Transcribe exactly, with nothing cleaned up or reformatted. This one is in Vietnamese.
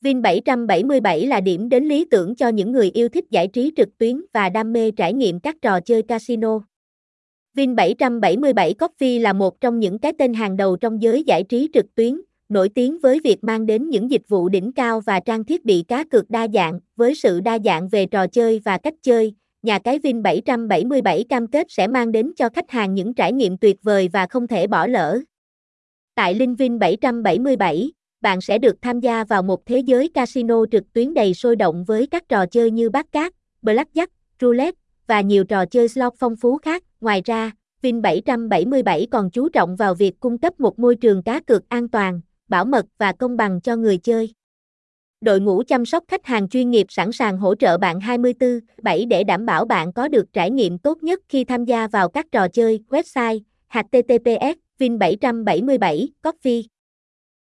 Vin bảy bảy bảy là điểm đến lý tưởng cho những người yêu thích giải trí trực tuyến và đam mê trải nghiệm các trò chơi casino. Vin bảy bảy bảy Coffee là một trong những cái tên hàng đầu trong giới giải trí trực tuyến, nổi tiếng với việc mang đến những dịch vụ đỉnh cao và trang thiết bị cá cược đa dạng. Với sự đa dạng về trò chơi và cách chơi, nhà cái Vin bảy bảy bảy cam kết sẽ mang đến cho khách hàng những trải nghiệm tuyệt vời và không thể bỏ lỡ. Tại link Vin bảy bảy bảy, bạn sẽ được tham gia vào một thế giới casino trực tuyến đầy sôi động với các trò chơi như bát cát, blackjack, roulette và nhiều trò chơi slot phong phú khác. Ngoài ra, Vin bảy bảy bảy còn chú trọng vào việc cung cấp một môi trường cá cược an toàn, bảo mật và công bằng cho người chơi. Đội ngũ chăm sóc khách hàng chuyên nghiệp sẵn sàng hỗ trợ bạn hai mươi bốn trên bảy để đảm bảo bạn có được trải nghiệm tốt nhất khi tham gia vào các trò chơi. Website: h t t p s vin bảy bảy bảy coffee